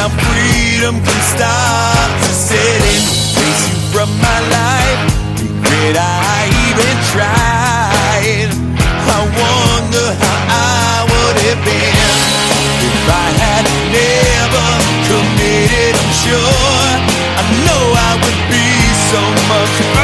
how freedom can start to set in. Erase you from my life, regret I even tried. I wonder how I would have been if I had never committed. I'm sure I know I would be so much